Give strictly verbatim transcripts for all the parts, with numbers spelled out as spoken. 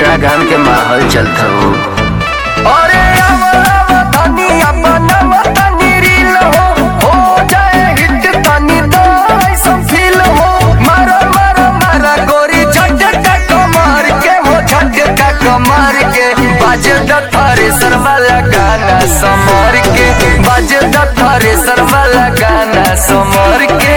लगन के माहौल चलता हो। अरे धनिया बनम तनी रील हो हो जाए हिट तनी दो ऐसा फील हो। मारा मारा मारा गोरी झटका कमर के हो झटका कमर के बाजे द थ्रेसर वाला गाना समर के बाजे द थ्रेसर वाला गाना समर के।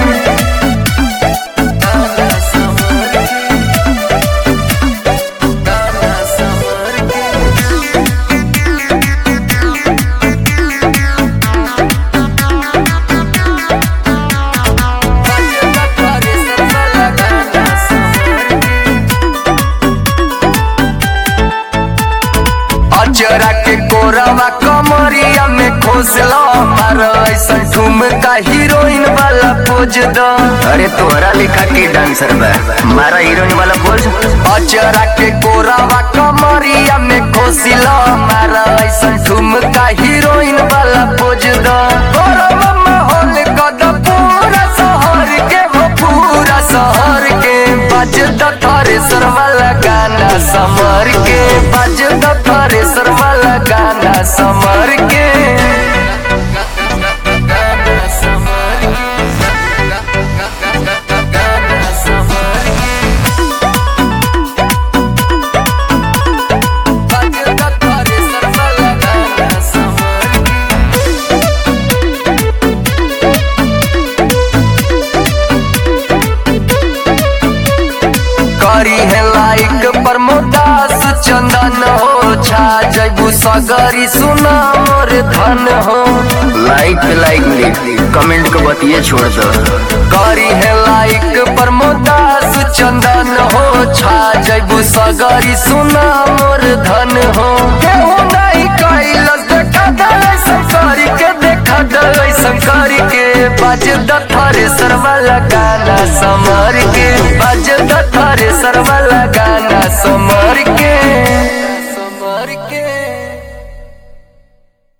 अचरा के कोरवा कमरिया में खोसला मारो ऐसा ठुमका हीरोइन वाला पोज दो। अरे तोहरा लिखा के डांसर बा मारा हीरोइन वाला पोज। अचरा के कोरवा कमरिया में खोसला मारो ऐसा ठुमका हीरोइन वाला पोज दो। कोरवा माहौल कद पूरा शहर के वो पूरा शहर के बज द थ्रेसर वाला गाना समर के बज द थ्रेसर वाला गाना समर के। करी है लाइक प्रमोदास चंदन हो छा जैबू सगरी सुना मोर धन हो। लाइक लाइक लिख कमेंट को बतिए छोड़ दो। करी है लाइक प्रमोदास चंदन हो छा जैबू सगरी सुना मोर धन हो। केहू नहीं कैलस देखा दले शंकरी के देखा दले शंकरी के बज द थ्रेसर वाला गाना समर के बज द थ्रेसर वाला गाना समर के समर के।